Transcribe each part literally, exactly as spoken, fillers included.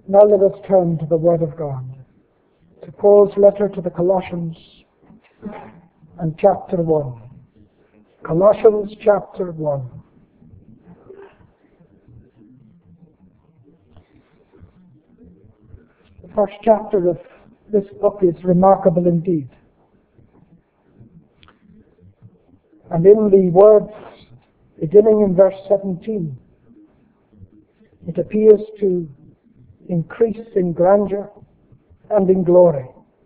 Now let us turn to the Word of God, to Paul's letter to the Colossians and chapter one. Colossians chapter one. The first chapter of this book is remarkable indeed. And in the words beginning in verse seventeen, it appears to increase in grandeur and in glory.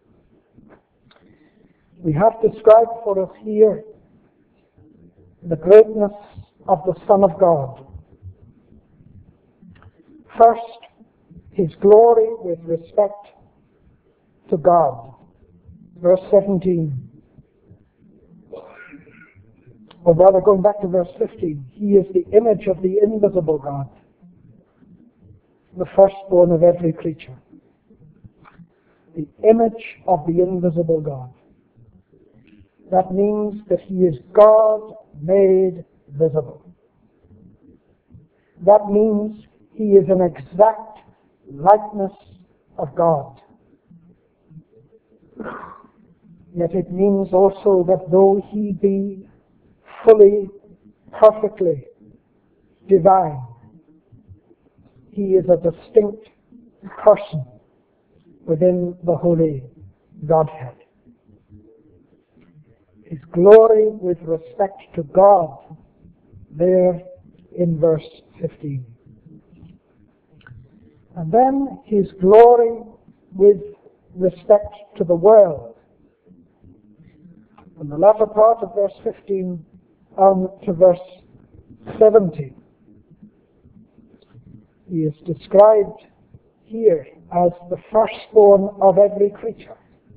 We have described for us here the greatness of the Son of God. First, his glory with respect to God. Verse seventeen. Or rather, going back to verse fifteen, he is the image of the invisible God, the firstborn of every creature. The image of the invisible God. That means that he is God made visible. That means he is an exact likeness of God. Yet it means also that though he be fully, perfectly divine, he is a distinct person within the Holy Godhead. His glory with respect to God, there in verse fifteen. And then his glory with respect to the world. From the latter part of verse fifteen on to verse seventeen. He is described here as the firstborn of every creature,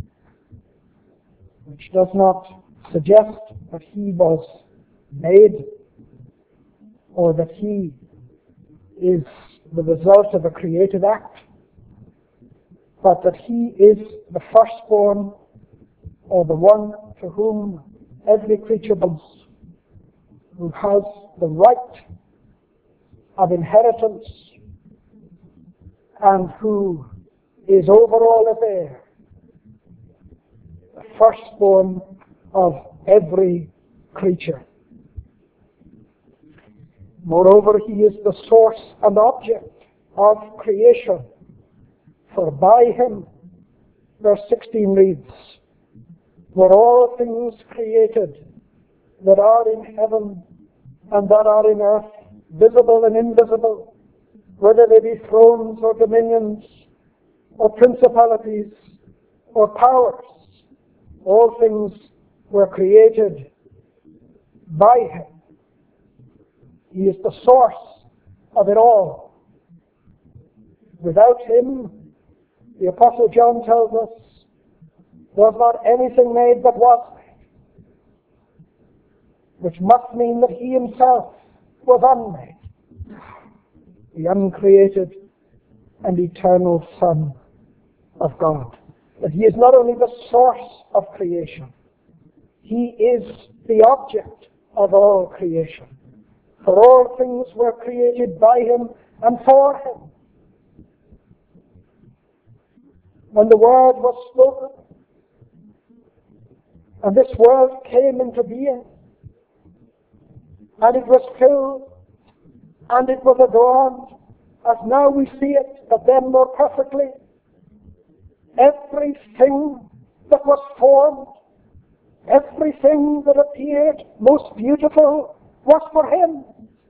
which does not suggest that he was made or that he is the result of a creative act, but that he is the firstborn or the one to whom every creature belongs, who has the right of inheritance and who is over all affair, the firstborn of every creature. Moreover, he is the source and object of creation, for by him, verse sixteen reads, were all things created that are in heaven and that are in earth, visible and invisible, whether they be thrones or dominions or principalities or powers. All things were created by him. He is the source of it all. Without him, the Apostle John tells us, was not anything made that was made, which must mean that he himself was unmade, the uncreated and eternal Son of God. That he is not only the source of creation, he is the object of all creation. For all things were created by him and for him. When the word was spoken, and this world came into being, and it was filled, and it was adorned, as now we see it, but then more perfectly. Everything that was formed, everything that appeared most beautiful was for him.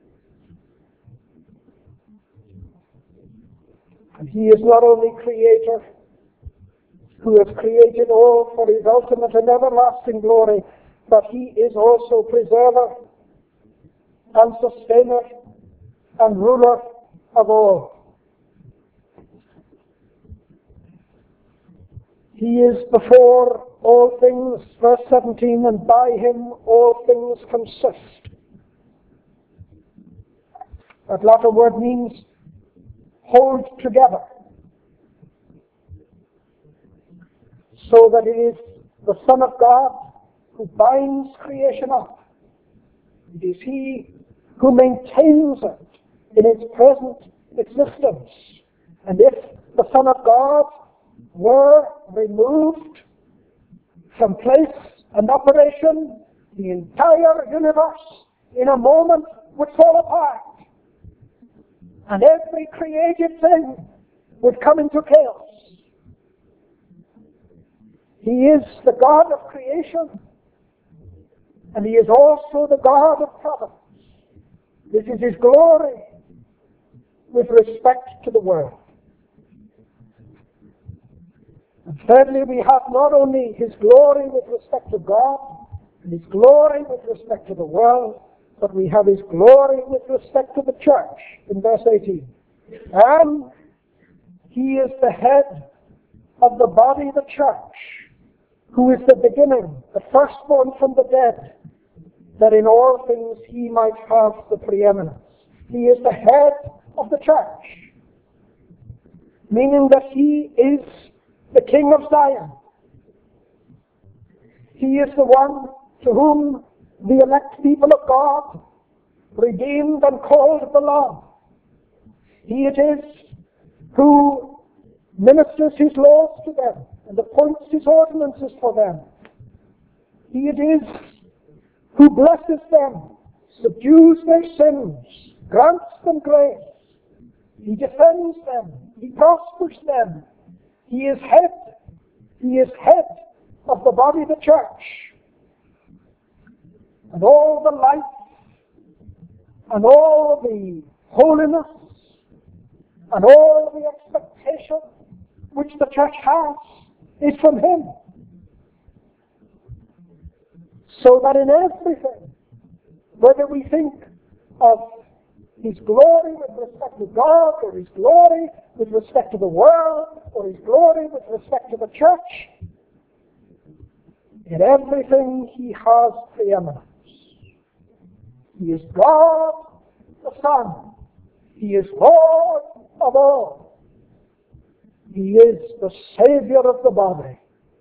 And he is not only creator, who has created all for his ultimate and everlasting glory, but he is also preserver and sustainer and ruler of all. He is before all things, verse seventeen, and by him all things consist. That latter word means hold together. So that it is the Son of God who binds creation up. It is he who maintains it in its present existence. And if the Son of God were removed from place and operation, the entire universe in a moment would fall apart. And every created thing would come into chaos. He is the God of creation, and He is also the God of providence. This is His glory with respect to the world. And thirdly, we have not only His glory with respect to God, and His glory with respect to the world, but we have His glory with respect to the church in verse eighteen. And He is the head of the body, the church, who is the beginning, the firstborn from the dead, that in all things He might have the preeminence. He is the head of the church, meaning that He is the King of Zion. He is the one to whom the elect people of God, redeemed and called, belong. He it is who ministers His laws to them and appoints His ordinances for them. He it is who blesses them, subdues their sins, grants them grace. He defends them. He prospers them. He is head. He is head of the body of the church. And all the life and all the holiness and all the expectation which the church has is from Him. So that in everything, whether we think of His glory with respect to God, or His glory with respect to the world, or His glory with respect to the church, in everything He has preeminence. He is God the Son. He is Lord of all. He is the Savior of the body.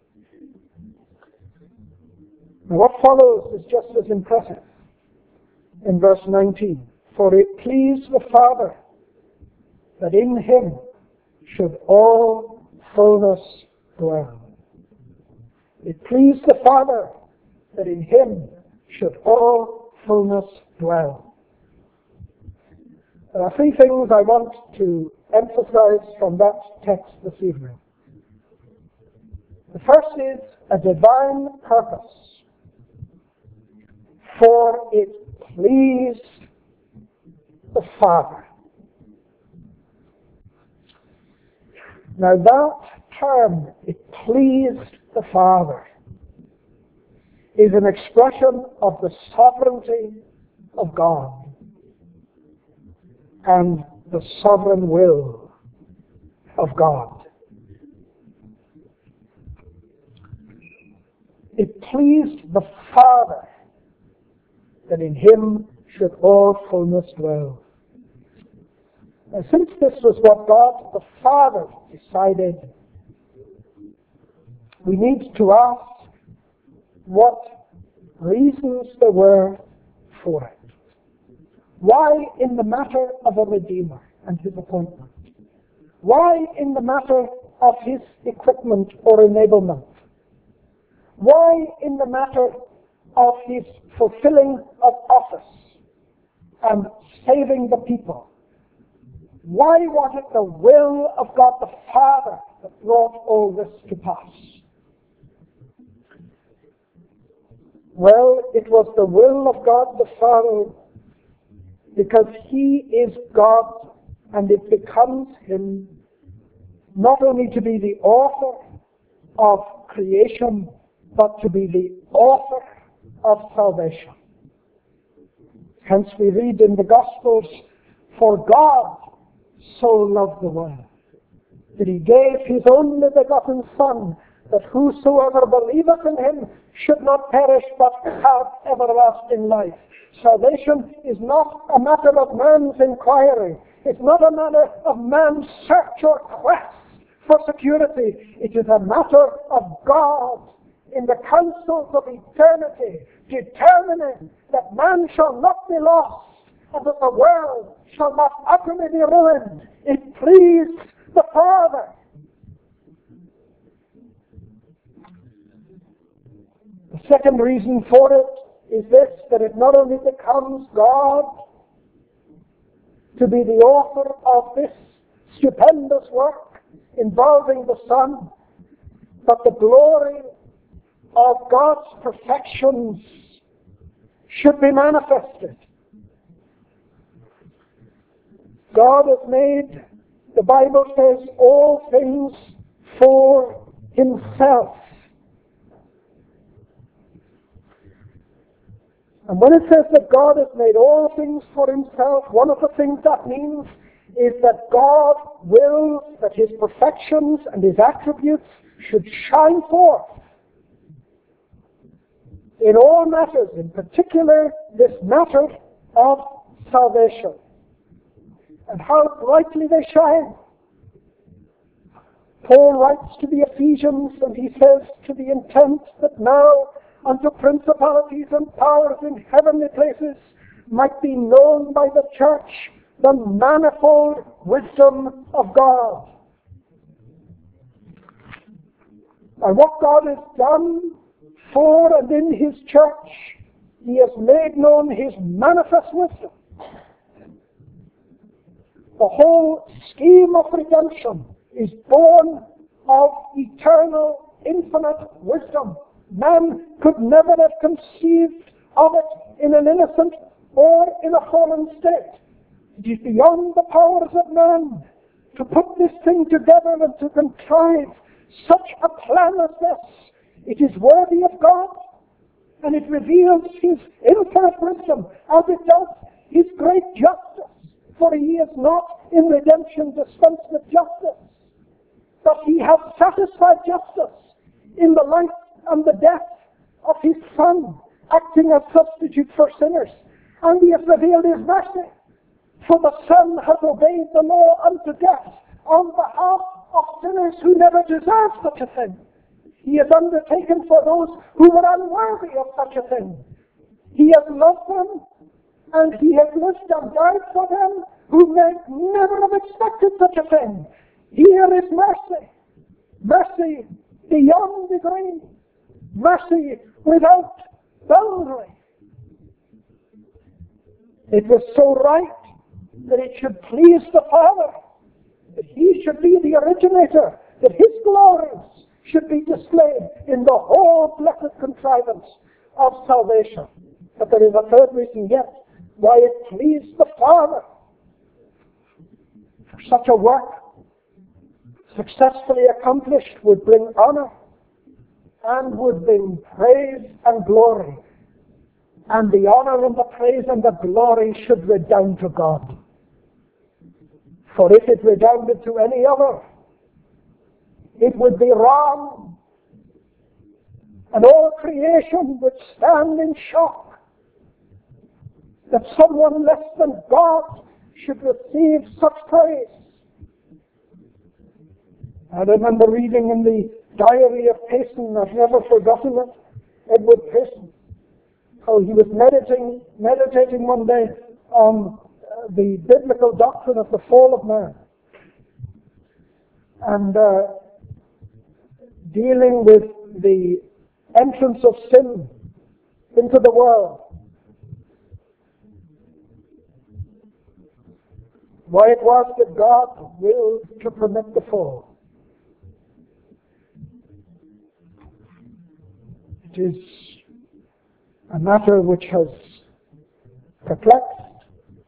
Now what follows is just as impressive in verse nineteen. For it pleased the Father that in Him should all fullness dwell. It pleased the Father that in Him should all fullness dwell. There are three things I want to emphasize from that text this evening. The first is a divine purpose. For it pleased the Father. Now that term, it pleased the Father, is an expression of the sovereignty of God and the sovereign will of God. It pleased the Father that in Him should all fullness dwell. Now, since this was what God the Father decided, we need to ask what reasons there were for it. Why in the matter of a Redeemer and His appointment? Why in the matter of His equipment or enablement? Why in the matter of His fulfilling of office and saving the people? Why was it the will of God the Father that brought all this to pass? Well, it was the will of God the Father because He is God, and it becomes Him not only to be the author of creation, but to be the author of salvation. Hence we read in the Gospels, for God so loved the world, that He gave His only begotten Son, that whosoever believeth in Him should not perish, but have everlasting life. Salvation is not a matter of man's inquiry. It's not a matter of man's search or quest for security. It is a matter of God in the councils of eternity, determining that man shall not be lost, and that the world shall not utterly be ruined. It pleased the Father second reason for it is this, that it not only becomes God to be the author of this stupendous work involving the Son, but the glory of God's perfections should be manifested. God has made, the Bible says, all things for himself. And when it says that God has made all things for himself, one of the things that means is that God wills that his perfections and his attributes should shine forth in all matters, in particular this matter of salvation. And how brightly they shine. Paul writes to the Ephesians, and he says, to the intent that now unto principalities and powers in heavenly places might be known by the church the manifold wisdom of God. And what God has done for and in his church, he has made known his manifest wisdom. The whole scheme of redemption is born of eternal, infinite wisdom. Man could never have conceived of it in an innocent or in a fallen state. It is beyond the powers of man to put this thing together and to contrive such a plan as this. It is worthy of God, and it reveals his infinite wisdom, as it does his great justice. For he is not in redemption dispensed with justice, but he has satisfied justice in the life and the death of his Son, acting as substitute for sinners. And he has revealed his mercy, for the Son has obeyed the law unto death on behalf of sinners who never deserved such a thing. He has undertaken for those who were unworthy of such a thing. He has loved them, and he has lived and died for them who may never have expected such a thing. Here is mercy. Mercy beyond degree. Mercy without boundary. It was so right that it should please the Father, that he should be the originator, that his glories should be displayed in the whole blessed contrivance of salvation. But there is a third reason yet why it pleased the Father for such a work, successfully accomplished, would bring honor and would bring praise and glory. And the honor and the praise and the glory should redound to God. For if it redounded to any other, it would be wrong. And all creation would stand in shock that someone less than God should receive such praise. I remember reading in the diary of Payson, I've never forgotten it, Edward Payson, how he was meditating, meditating one day on uh, the biblical doctrine of the fall of man. And uh, dealing with the entrance of sin into the world. Why it was that God willed to permit the fall. It is a matter which has perplexed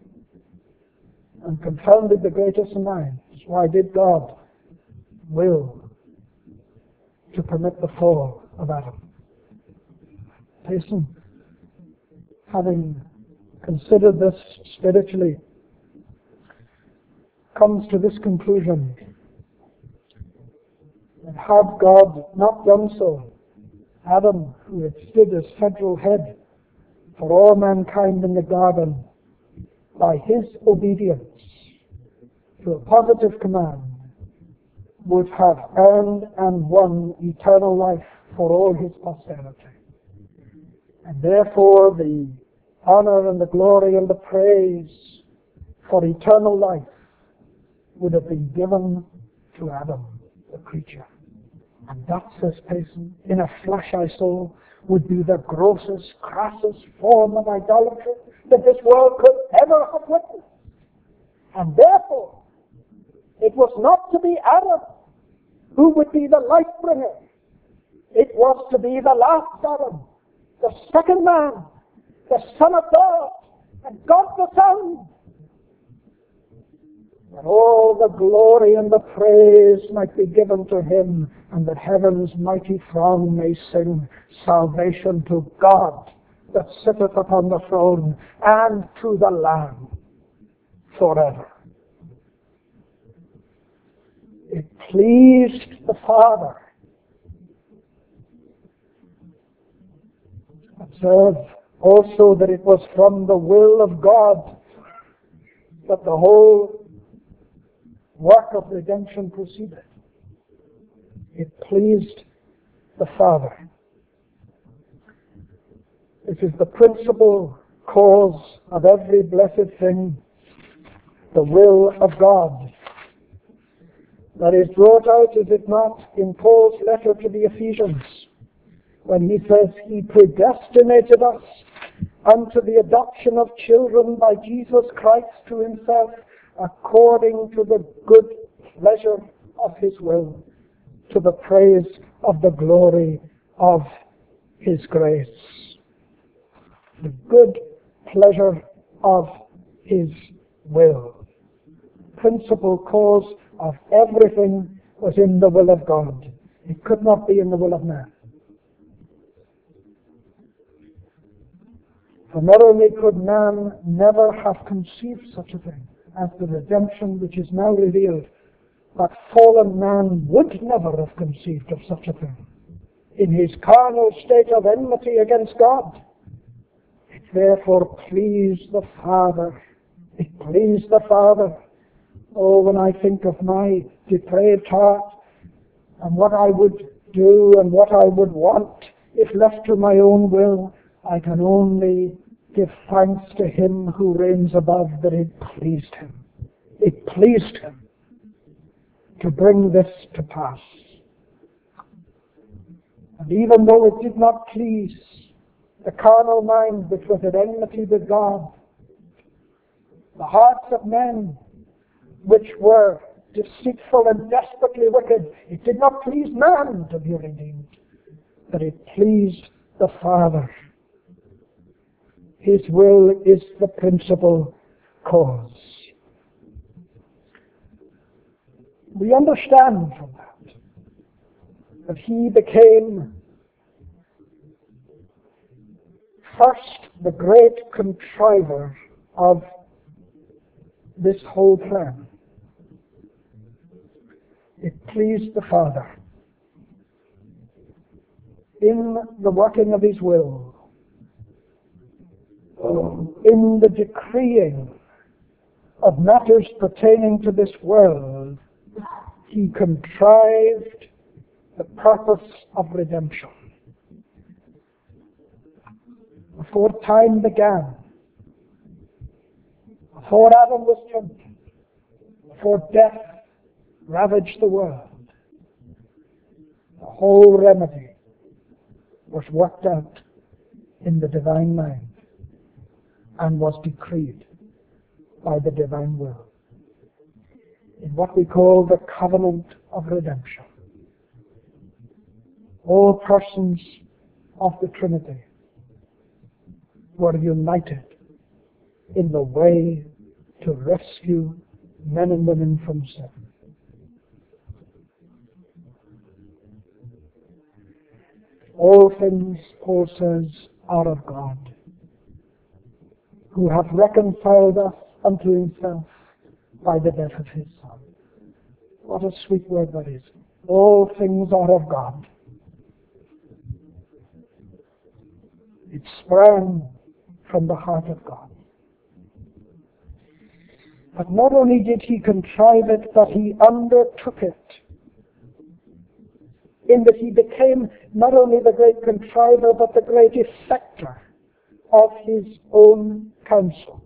and confounded the greatest minds. Why did God will to permit the fall of Adam? Payson, having considered this spiritually, comes to this conclusion: that had God not done so, Adam, who had stood as federal head for all mankind in the garden, by his obedience to a positive command, would have earned and won eternal life for all his posterity. And therefore the honor and the glory and the praise for eternal life would have been given to Adam, the creature. And that, says Payson, in a flash I saw, would be the grossest, crassest form of idolatry that this world could ever have witnessed. And therefore, it was not to be Adam who would be the light bringer. It was to be the last Adam, the second man, the Son of God, and God the Son. That all the glory and the praise might be given to him, and that heaven's mighty throng may sing salvation to God that sitteth upon the throne, and to the Lamb forever. It pleased the Father. Observe also that it was from the will of God that the whole work of redemption proceeded. It pleased the Father. This is the principal cause of every blessed thing, the will of God. That is brought out, is it not, in Paul's letter to the Ephesians, when he says he predestinated us unto the adoption of children by Jesus Christ to himself, according to the good pleasure of his will, to the praise of the glory of his grace. The good pleasure of his will. Principal cause of everything was in the will of God. It could not be in the will of man. For not only could man never have conceived such a thing as the redemption which is now revealed, but fallen man would never have conceived of such a thing. In his carnal state of enmity against God, it therefore pleased the Father. It pleased the Father. Oh, when I think of my depraved heart and what I would do and what I would want if left to my own will, I can only give thanks to him who reigns above that it pleased him. It pleased him to bring this to pass. And even though it did not please the carnal mind which was at enmity with God, the hearts of men which were deceitful and desperately wicked, it did not please man to be redeemed, but it pleased the Father. His will is the principal cause. We understand from that that he became first the great contriver of this whole plan. It pleased the Father in the working of his will, in the decreeing of matters pertaining to this world. He contrived the purpose of redemption. Before time began, before Adam was tempted, before death ravaged the world, the whole remedy was worked out in the divine mind and was decreed by the divine will in what we call the covenant of redemption. All persons of the Trinity were united in the way to rescue men and women from sin. All things, Paul says, are of God, who hath reconciled us unto himself by the death of his Son. What a sweet word that is. All things are of God. It sprang from the heart of God. But not only did he contrive it, but he undertook it, in that he became not only the great contriver, but the great effector of his own counsel.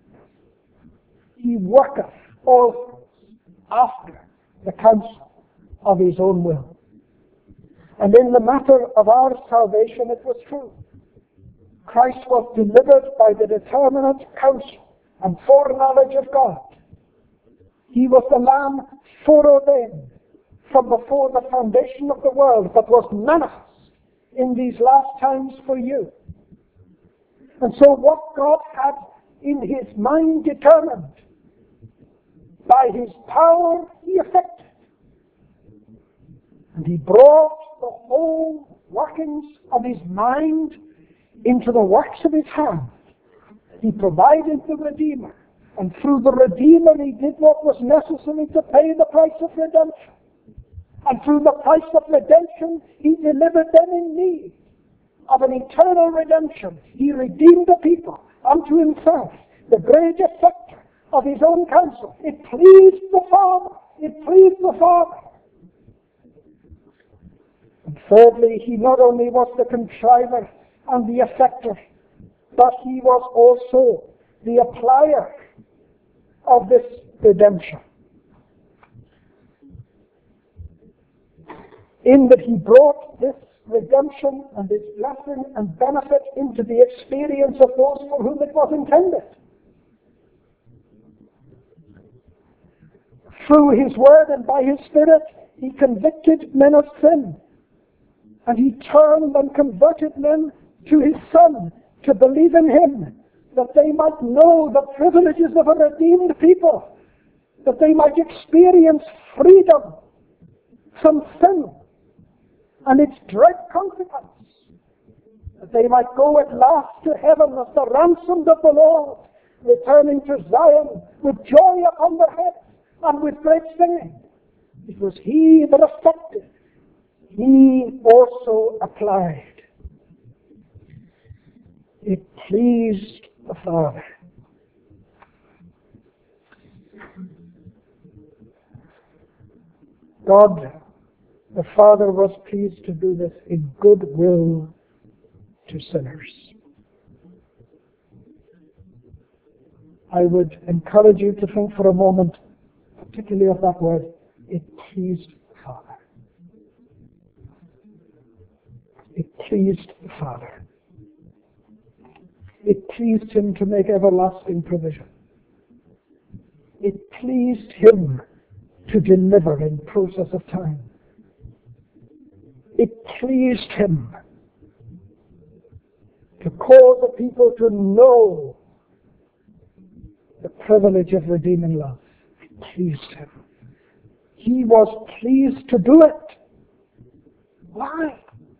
He worketh all things after the counsel of his own will. And in the matter of our salvation, it was true. Christ was delivered by the determinate counsel and foreknowledge of God. He was the Lamb foreordained from before the foundation of the world, but was manifest in these last times for you. And so what God had in his mind determined, by his power he effected. And he brought the whole workings of his mind into the works of his hand. He provided the Redeemer. And through the Redeemer he did what was necessary to pay the price of redemption. And through the price of redemption he delivered them in need of an eternal redemption. He redeemed the people unto himself, the great effector of his own counsel. It pleased the Father. It pleased the Father. And thirdly, he not only was the contriver and the effector, but he was also the applier of this redemption. In that he brought this redemption and this blessing and benefit into the experience of those for whom it was intended. Through his word and by his Spirit, he convicted men of sin. And he turned and converted men to his Son, to believe in him, that they might know the privileges of a redeemed people, that they might experience freedom from sin and its dread consequence, that they might go at last to heaven as the ransomed of the Lord, returning to Zion with joy upon their heads and with great singing. It was he that effected. He also applied. It pleased the Father. God, the Father, was pleased to do this in goodwill to sinners. I would encourage you to think for a moment, particularly of that word, it pleased the Father. It pleased the Father. It pleased him to make everlasting provision. It pleased him to deliver in process of time. It pleased him to cause a people to know the privilege of redeeming love. It pleased him. He was pleased to do it. Why?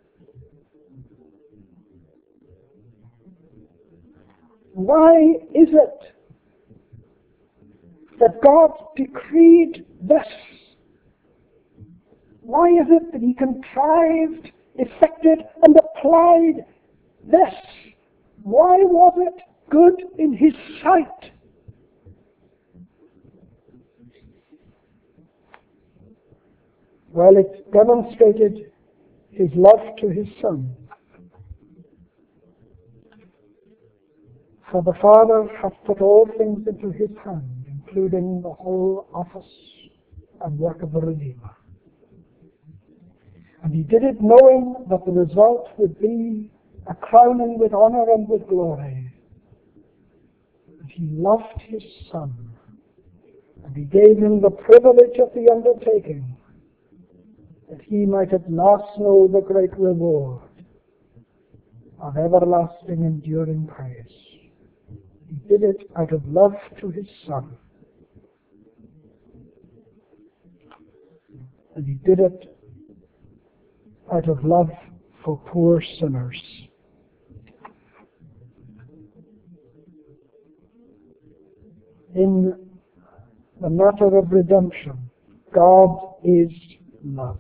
Why is it that God decreed this? Why is it that he contrived, effected, and applied this? Why was it good in his sight? Well, it demonstrated his love to his Son. For the Father hath put all things into his hand, including the whole office and work of the Redeemer. And he did it knowing that the result would be a crowning with honor and with glory. And he loved his Son, and he gave him the privilege of the undertaking, that he might at last know the great reward of everlasting enduring praise. He did it out of love to his Son. And he did it out of love for poor sinners. In the matter of redemption, God is love.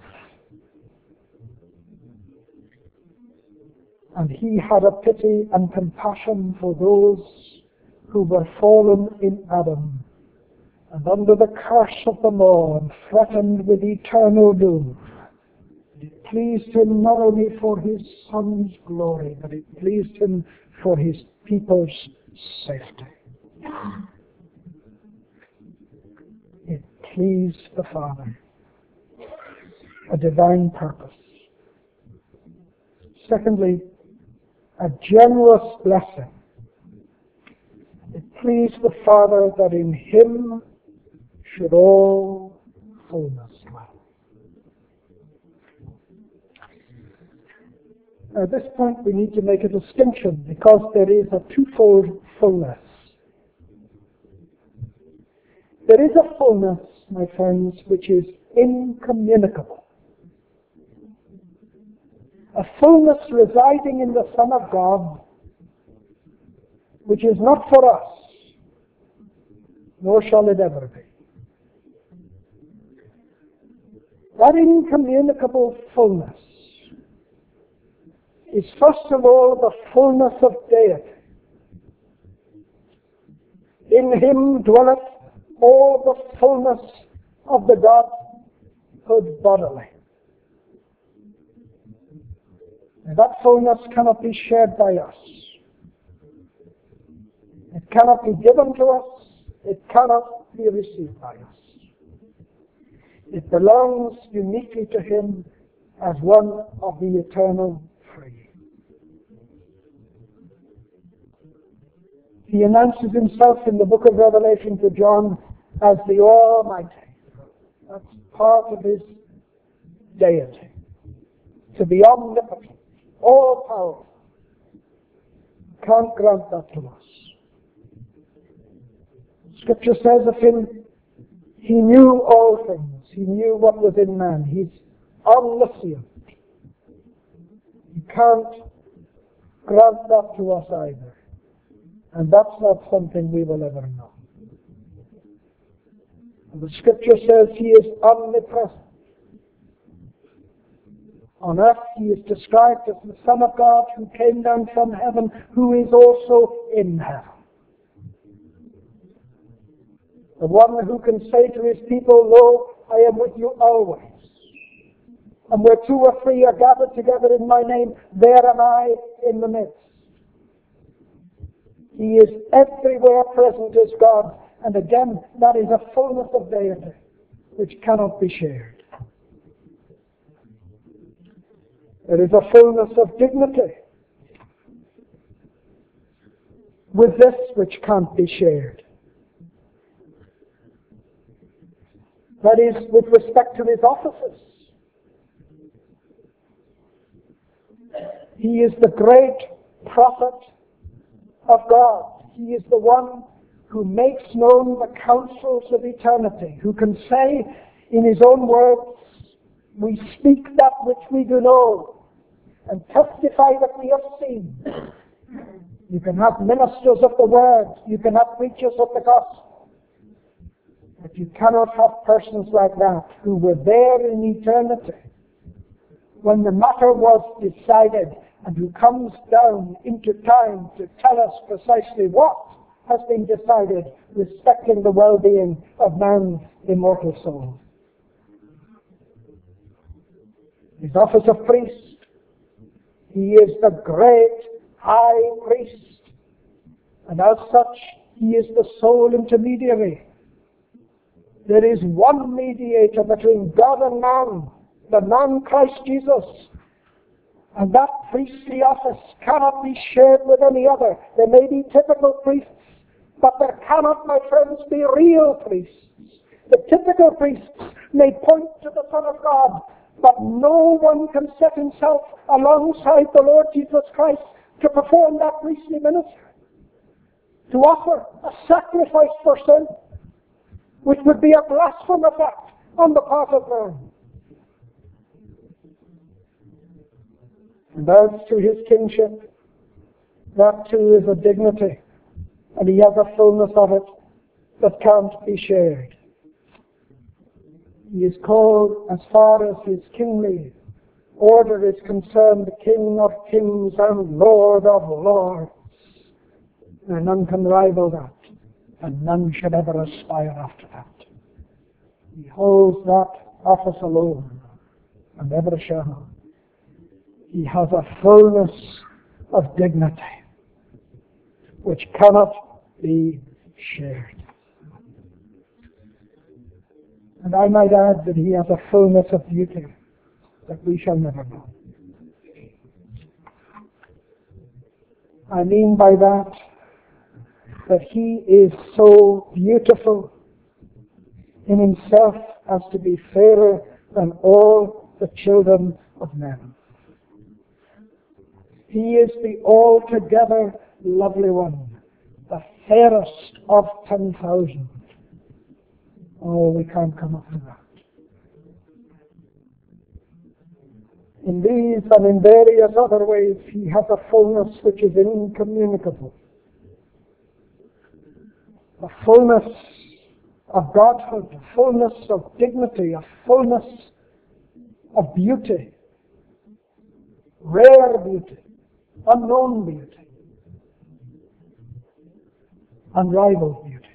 And he had a pity and compassion for those who were fallen in Adam and under the curse of the law and threatened with eternal doom. It pleased him not only for his Son's glory, but it pleased him for his people's safety. It pleased the Father. A divine purpose. Secondly, a generous blessing. It pleased the Father that in him should all fullness dwell. At this point we need to make a distinction because there is a twofold fullness. There is a fullness, my friends, which is incommunicable. A fullness residing in the Son of God, which is not for us, nor shall it ever be. That incommunicable fullness is first of all the fullness of deity. In him dwelleth all the fullness of the Godhood bodily. And that fullness cannot be shared by us. It cannot be given to us. It cannot be received by us. It belongs uniquely to him as one of the eternal three. He announces himself in the book of Revelation to John as the Almighty. That's part of his deity. To be omnipotent, all-powerful. Can't grant that to us. Scripture says of him, he knew all things. He knew what was in man. He's omniscient. He can't grant that to us either. And that's not something we will ever know. And the Scripture says he is omnipresent. On earth he is described as the Son of God who came down from heaven, who is also in heaven. The one who can say to his people, lo, I am with you always. And where two or three are gathered together in my name, there am I in the midst. He is everywhere present as God. And again, that is a fullness of deity which cannot be shared. There is a fullness of dignity with this which can't be shared. That is, with respect to his offices. He is the great prophet of God. He is the one who makes known the counsels of eternity, who can say in his own words, we speak that which we do know, and testify that we have seen. You can have ministers of the word, you can have preachers of the gospel, but you cannot have persons like that who were there in eternity when the matter was decided, and who comes down into time to tell us precisely what has been decided respecting the well-being of man's immortal soul. His office of priest, he is the great high priest, and as such he is the sole intermediary. There is one mediator between God and man, the man Christ Jesus. And that priestly office cannot be shared with any other. There may be typical priests, but there cannot, my friends, be real priests. The typical priests may point to the Son of God, but no one can set himself alongside the Lord Jesus Christ to perform that priestly ministry, to offer a sacrifice for sin, which would be a blasphemous act on the part of man. And as to his kingship, that too is a dignity, and he has a fullness of it that can't be shared. He is called, as far as his kingly order is concerned, the King of kings and Lord of lords. And none can rival that, and none should ever aspire after that. He holds that office alone, and ever shall. He has a fullness of dignity which cannot be shared. And I might add that he has a fullness of beauty that we shall never know. I mean by that that he is so beautiful in himself as to be fairer than all the children of men. He is the altogether lovely one, the fairest of ten thousand. Oh, we can't come up to that. In these and in various other ways, he has a fullness which is incommunicable. A fullness of Godhood, a fullness of dignity, a fullness of beauty, rare beauty, unknown beauty, unrivaled beauty.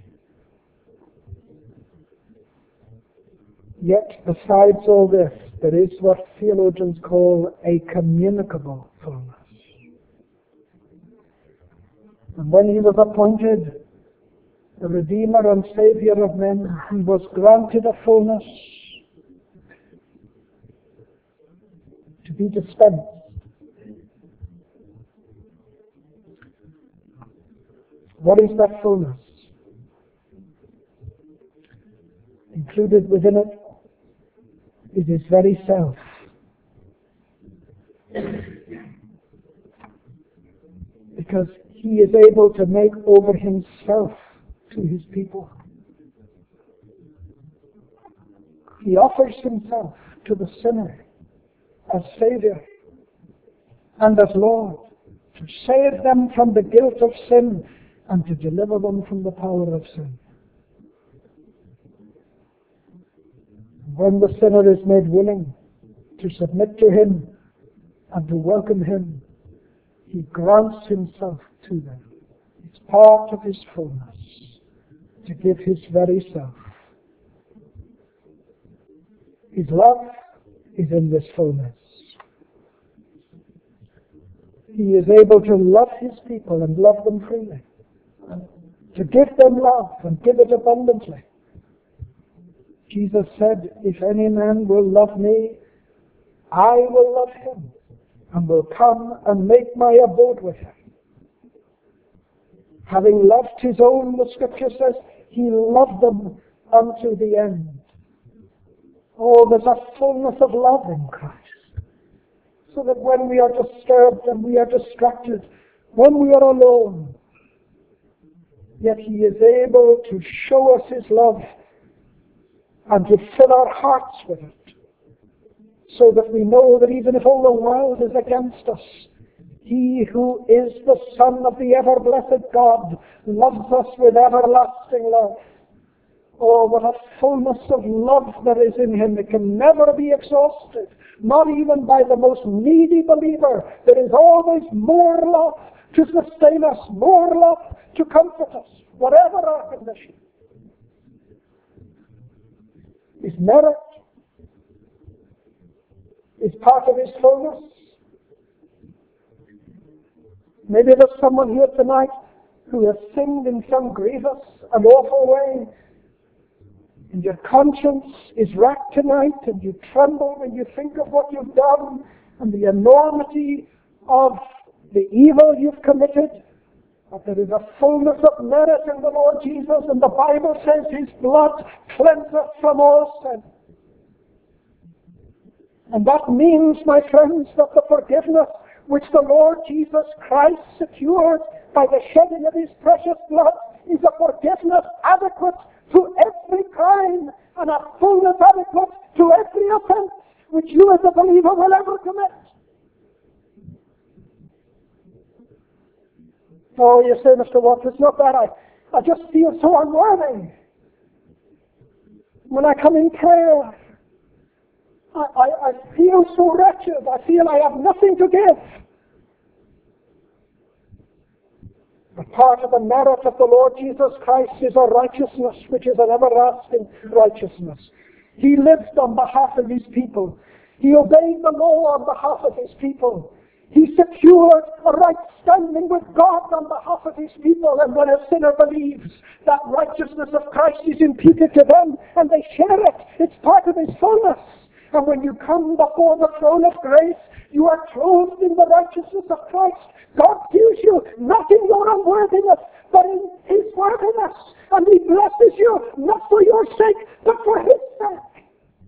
Yet, besides all this, there is what theologians call a communicable fullness. And when he was appointed the Redeemer and Saviour of men, he was granted a fullness to be dispensed. What is that fullness? Included within it is his very self. Because he is able to make over himself to his people. He offers himself to the sinner as Saviour and as Lord, to save them from the guilt of sin and to deliver them from the power of sin. When the sinner is made willing to submit to him and to welcome him, he grants himself to them. It's part of his fullness to give his very self. His love is in this fullness. He is able to love his people and love them freely, to give them love and give it abundantly. Jesus said, if any man will love me, I will love him and will come and make my abode with him. Having loved his own, the Scripture says, he loved them unto the end. Oh, there's a fullness of love in Christ. So that when we are disturbed and we are distracted, when we are alone, yet he is able to show us his love and to fill our hearts with it, so that we know that even if all the world is against us, he who is the Son of the ever-blessed God loves us with everlasting love. Oh, what a fullness of love there is in him. It can never be exhausted, not even by the most needy believer. There is always more love to sustain us, more love to comfort us, whatever our condition. His merit is part of his fullness. Maybe there's someone here tonight who has sinned in some grievous and awful way, and your conscience is racked tonight, and you tremble when you think of what you've done and the enormity of the evil you've committed. But there is a fullness of merit in the Lord Jesus, and the Bible says his blood cleanseth from all sin. And that means, my friends, that the forgiveness which the Lord Jesus Christ secured by the shedding of his precious blood is a forgiveness adequate to every crime and a fullness adequate to every offense which you as a believer will ever commit. Oh, you say, Mister Watts, it's not that. I, I just feel so unworthy. When I come in prayer, I, I, I feel so wretched. I feel I have nothing to give. But part of the merit of the Lord Jesus Christ is a righteousness which is an everlasting righteousness. He lived on behalf of his people. He obeyed the law on behalf of his people. He secured a right standing with God on behalf of his people, and when a sinner believes, that righteousness of Christ is imputed to them, and they share it. It's part of his fullness. And when you come before the throne of grace, you are clothed in the righteousness of Christ. God views you not in your unworthiness, but in His worthiness. And He blesses you not for your sake, but for His sake.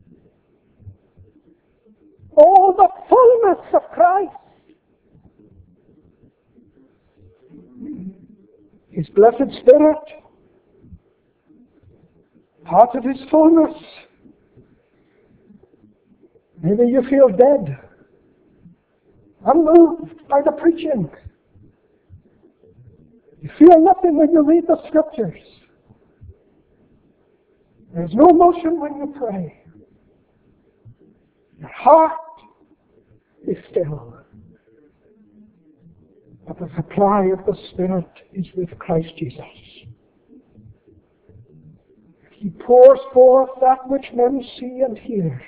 All the fullness of Christ. His blessed Spirit, part of His fullness. Maybe you feel dead, unmoved by the preaching. You feel nothing when you read the Scriptures. There's no motion when you pray. Your heart is still. But the supply of the Spirit is with Christ Jesus. He pours forth that which men see and hear.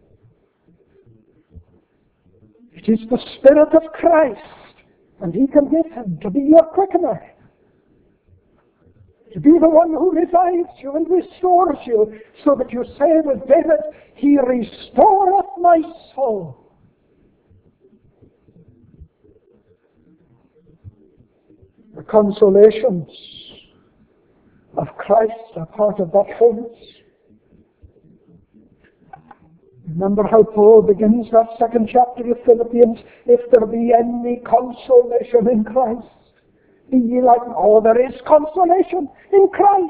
It is the Spirit of Christ, and He can give Him to be your quickener, to be the one who revives you and restores you, so that you say with David, He restoreth my soul. The consolations of Christ are part of that fullness. Remember how Paul begins that second chapter of Philippians, if there be any consolation in Christ, be ye like, oh, there is consolation in Christ.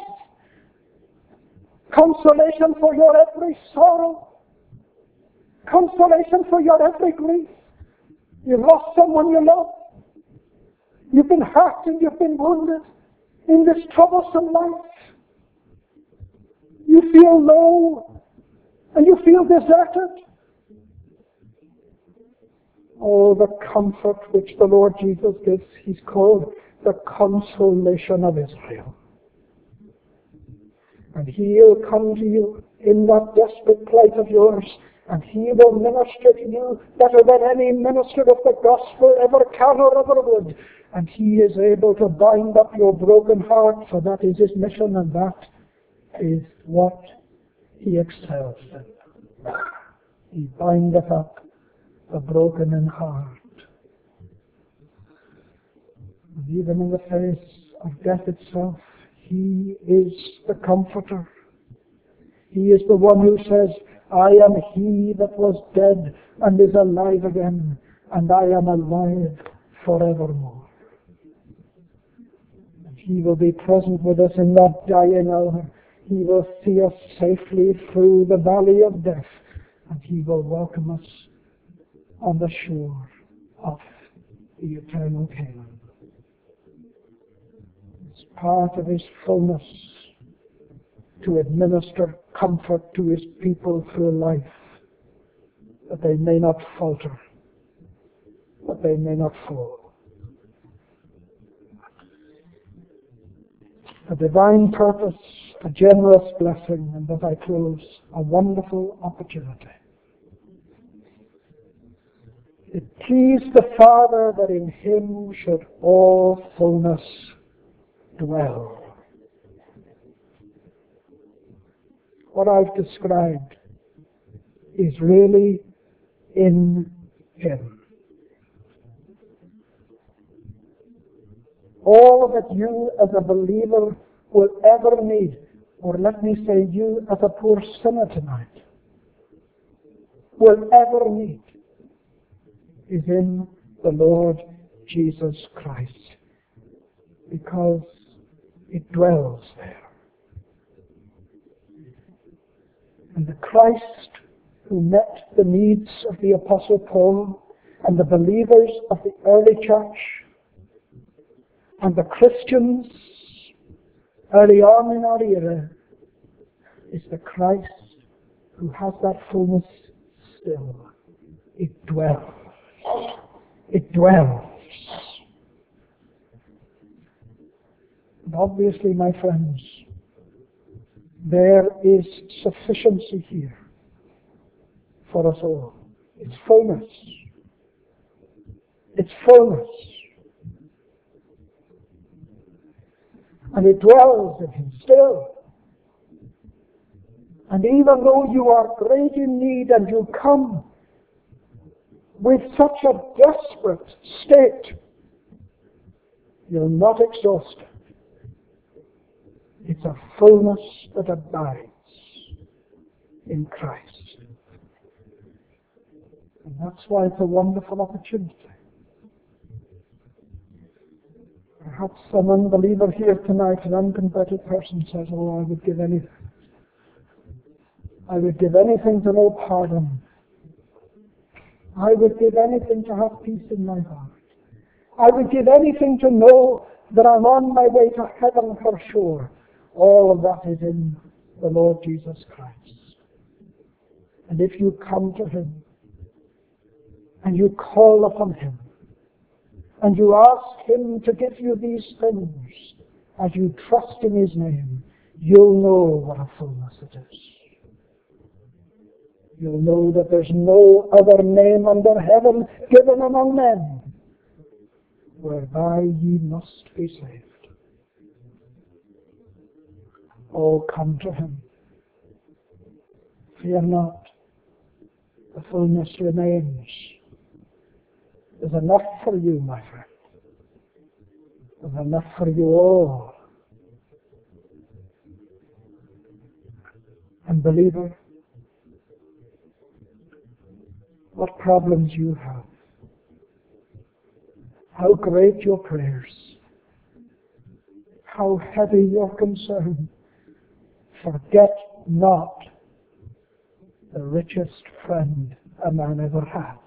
Consolation for your every sorrow. Consolation for your every grief. You lost someone you love. You've been hurt and you've been wounded in this troublesome life. You feel low and you feel deserted. Oh, the comfort which the Lord Jesus gives, He's called the consolation of Israel. And He'll come to you in that desperate plight of yours, and He will minister to you better than any minister of the gospel ever can or ever would. And He is able to bind up your broken heart, for that is His mission, and that is what He excels in. He bindeth up the broken in heart. And even in the face of death itself, He is the Comforter. He is the one who says, I am He that was dead and is alive again, and I am alive forevermore. And He will be present with us in that dying hour. He will see us safely through the valley of death, and He will welcome us on the shore of the eternal Canaan. It's part of His fullness to administer comfort to His people through life, that they may not falter, that they may not fall. A divine purpose, a generous blessing, and as I close, a wonderful opportunity. It pleased the Father that in Him should all fullness dwell. What I've described is really in Him. All that you as a believer will ever need, or let me say you as a poor sinner tonight, will ever need, is in the Lord Jesus Christ, because it dwells there. And the Christ who met the needs of the Apostle Paul and the believers of the early church and the Christians early on in our era is the Christ who has that fullness still. It dwells. It dwells. And obviously, my friends, there is sufficiency here for us all. It's fullness. It's fullness. And it dwells in Him still. And even though you are great in need and you come with such a desperate state, you're not exhausted. It's a fullness that abides in Christ. And that's why it's a wonderful opportunity. Perhaps some unbeliever here tonight, an unconverted person, says, oh, I would give anything. I would give anything to know pardon. I would give anything to have peace in my heart. I would give anything to know that I'm on my way to heaven for sure. All of that is in the Lord Jesus Christ. And if you come to Him, and you call upon Him, and you ask Him to give you these things, as you trust in His name, you'll know what a fullness it is. You'll know that there's no other name under heaven given among men whereby ye must be saved. Oh, come to Him. Fear not. The fullness remains. There's enough for you, my friend. There's enough for you all. And believer, what problems you have, how great your prayers, how heavy your concern, forget not the richest friend a man ever had.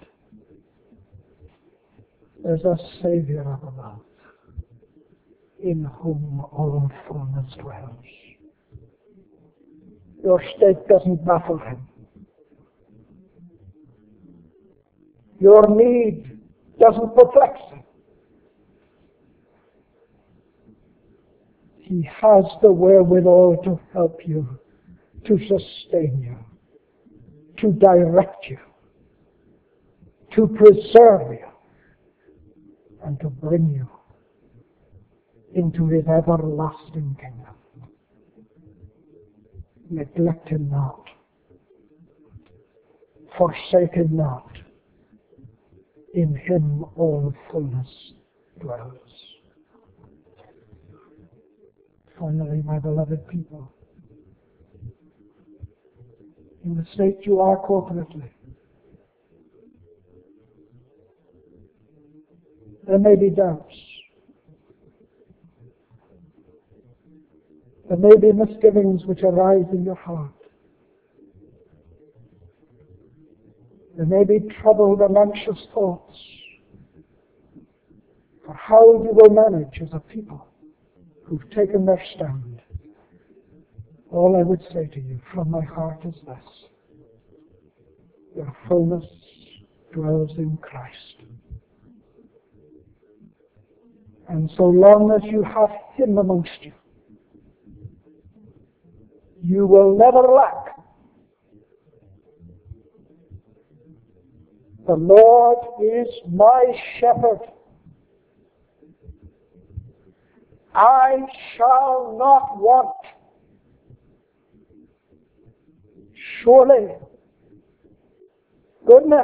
There's a Savior up above, in whom all fullness dwells. Your state doesn't baffle Him. Your need doesn't perplex Him. He has the wherewithal to help you, to sustain you, to direct you, to preserve you, and to bring you into His everlasting kingdom. Neglect Him not. Forsake Him not. In Him all fullness dwells. Finally, my beloved people, in the state you are corporately, there may be doubts. There may be misgivings which arise in your heart. There may be troubled and anxious thoughts for how you will manage as a people who've taken their stand. All I would say to you from my heart is this: your fullness dwells in Christ. And so long as you have Him amongst you, you will never lack. The Lord is my shepherd. I shall not want. Surely, goodness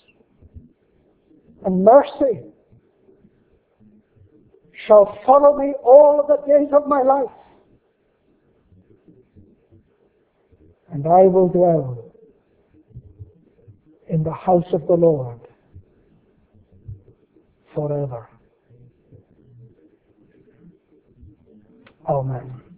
and mercy shall follow me all the days of my life, and I will dwell in the house of the Lord forever. Amen.